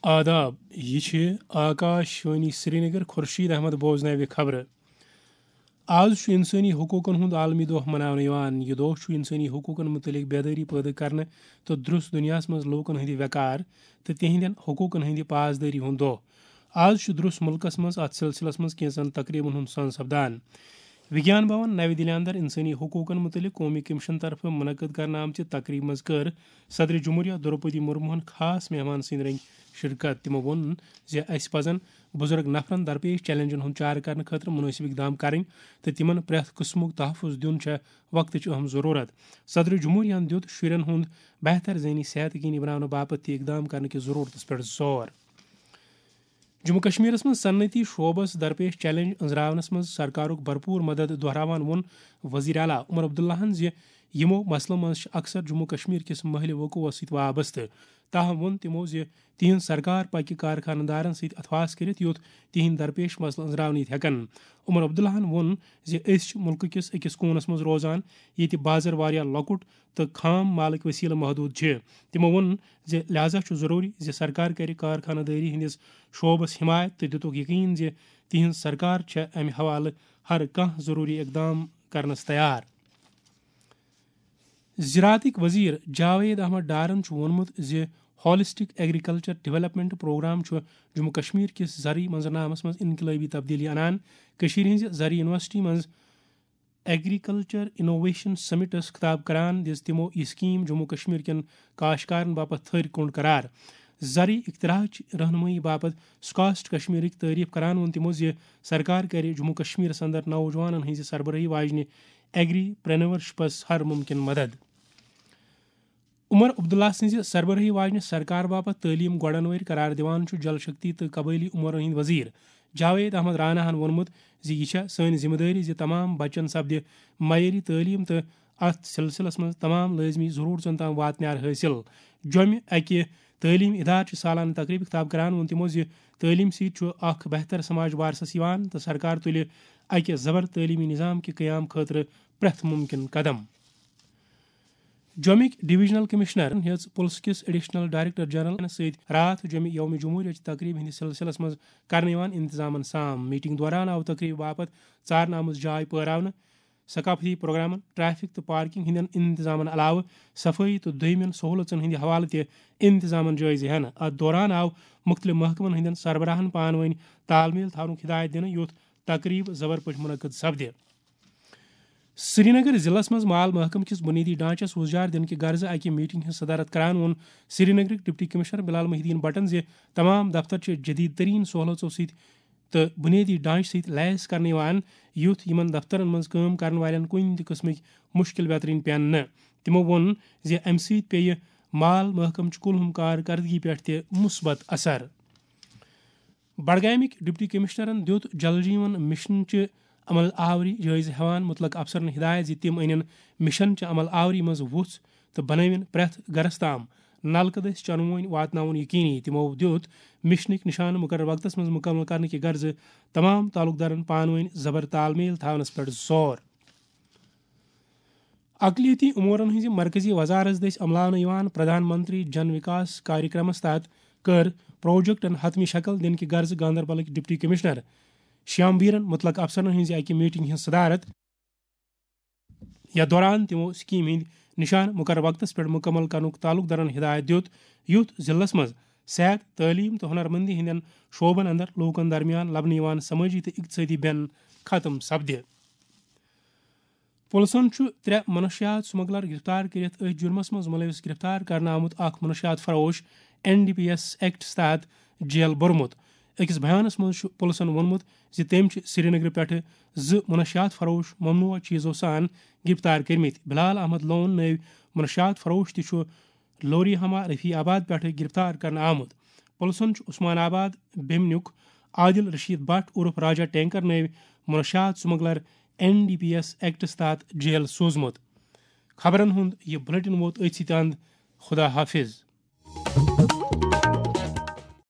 آداب یہ آکاشوانی سری نگر خورشید احمد بوزنو خبر آز انسانی حقوقن ہند عالمی دہ منانے یہ دہ انسانی حقوقن متعلق بیداری پیدا کرنے تو درست دنیا مز لوکن ہند وقار تو تہندین حقوقن ہند پاسداری ہند دہ آز درست ملکس مز ات سلسلس مز کینچن تقریبن ہند سن سپدان وگیان بھون نئی دہلی اندر انسانی حقوقن متعلق قومی کمیشن طرف منعقد کرنے آمچہ تقریب مز کر صدر جمہوریہ دروپدی مرموہن خاص مہمان سند رنگ شرکت تمو وون اس پزن بزرگ نفرن درپیش چیلنجن ہند چار کرنے خاطر مناسب اقدام کریں تو تمن پریت قسمک تحفظ دن وقت اہم ضرورت صدر جمہوریہ دیت شرین ہند بہتر ذہنی صحت یقینی بنانے باپت تہ اقدام کرنے کی ضرورت پہ زور جموں کشمیر من صنعتی شعبس درپیش چیلنج انزراونس من سرکارک بھرپور مدد دہراوان وون وزیر اعلیٰ عمر عبداللہن یمو مسلو من اکثر جموں کشمیر کس محل وقوع ست وابستہ تاہم وون تمو تہند سرکار پکہ کارخانہ دارن ست اتھواس کرت یوت تہند درپیش مسل انزراونت ہیکن عمر عبداللہن وون ملک کس اکس کونس من روزان یہ بازر واریاہ لکٹ تو خام مالک وسیلہ محدود تمو وون لہذا ضروری سرکار کر کارخانہ داری ہندس شعبس حمایت تو دتک یقین تہند سرکار امہ حوالہ ہر کھانا ضروری اقدام کرنس تیار زراعتک وزیر جاوید احمد ڈارن وونمت holistic agriculture development programme Jammu Kashmir کس زرعی منظرنامس مز انقلابی تبدیلی انان ہز زرعی یونیورسٹی مز ایگریکلچر انوویشن سمٹس خطاب کران تمو یہ سکیم جموں کشمیر کن کاشتکارن باپت تھر کنڈ قرار زرعی اختراعچ رہنمائی باپت سکاسٹ کشمیرک تعریف کران وون تمو سرکار کر جموں کشمیر اندر نوجوانن ہز سربراہی واجنہ ایگری پرینورشپس ہر ممکن مدد عمر عبداللہ سز سربراہی واجنہ سرکار باپت تعلیم گوڑن ور قرار دیوان جل شکتی تو قبائلی امور ہند وزیر جاوید احمد رانا ہن وونمت یہ سن ذمہ داری تمام بچن سپدِ معیاری تعلیم تو ات سلسلس من تمام لازمی ضرورتن تام واتنیار حاصل جومہ اکہ تعلیم ادارہ سالانہ تقریب خطاب کران وون تمو تعلیم ست اخ بہتر سماج بارسس یوان تو سرکار تلہ اکہ زبر تعلیمی نظام کے قیام خاطر پریت ممکن قدم جومک ڈویژنل کمشنر ہز پولیس کس ایڈیشنل ڈائریکٹر جنرل ست رات جومہ یوم جمہوریہ تقریب ہندس سلسلس مز کرنے انتظام سام میٹنگ دوران آو تقریب باپت ژارن آمژ جائے پٲراونہ ثقافتی پروگرامن ٹریفک تو پارکنگ ہند انتظام علاوہ صفائی تو دویمن سہولتن ہند حوالہ تہ انتظام جائزہ ہینہ ات دوران آو مختلف محکمن ہند سربراہن پان ؤنۍ تال میل تھونک ہدایت دنہ یوت تقریب زبر پٲٹھۍ منعقد سپدِ سری نگر ضلع مز مال محکمہ کس بنیادی ڈھانچس وزجار دن کہ غرض اکہ میٹنگ ہز صدارت کران وون سری نگرک ڈپٹی کمشنر بلال محی الدین بٹن تمام دفتر جدید ترین سہولتوں ست تو بنیادی ڈھانچہ ست لیس کرنے یوت یمن دفترن مز کام کرن والن کن تہ قسمک مشکل بیترین پین نہ تمو وون امہ سۭتۍ پیٚیہِ مال محکمچ کُلہم کارکردگی پٮ۪ٹھ تہ مثبت اثر بڈگامک ڈپٹی کمشنرن دیت جل جیون مشن چہ عمل آوری جائزہ ہیوان متعلق افسرن ہدایت تم انن مشن چہ عمل آوری مز وُژھ تو بنٲوِن پریت گرس تام نلکہ دٔسۍ چنہٕ وٲنۍ واتناوُن یقینی تمو دیت مشنک نشانہ مقرر وقتس مز مکمل کرنے کی غرض تمام تعلق دارن پان ؤنۍ زبر تال میل تھاونس پٮ۪ٹھ زور اقلیتی امورن ہز مرکزی وزارت دٔسۍ عملاونہٕ یوان پردھان منتری جن وکاس کاریکرمس تحت کر پروجیکٹن حتمی شکل دن کی غرض گاندربلک ڈپٹی کمشنر شیام بیرن متعلق افسرن ہز اکہ میٹنگ ہز صدارت یتھ دوران تمو سکیم ہند نشان مقرر وقتس پہ مکمل کرنک تعلق دارن ہدایت دیت یوت ضلع مز صحت تعلیم تو ہنر مندی ہندین شعبن اندر لوکن درمیان لبنہ سماجی تو اقتصادی بین ختم سپدِ پُلسن 3 منشیات سمگلر گرفتار کرت ات جرمس مز ملوث گرفتار کرنا آمت اخ منشیات فروش NDPS ایکٹس تحت جیل برمت اکس بیانس مز پُلسن وونمت تم سری نگر پہ 2 منشیات فروش ممنوع چیزو سان گرفتار کرمت بلال احمد لون نو منشیات فروش تہ لوری ہما رفیع آباد پہ گرفتار کرنا آمت پُلسن عثمان آباد بیمنیک عادل رشید بٹ عرف راجا ٹینکر نو منشیات سمگلر NDPS ایکٹس تحت جیل سوزمت خبرن ہند یہ بلیٹن ووت ات سۭتۍ اند خدا حافظ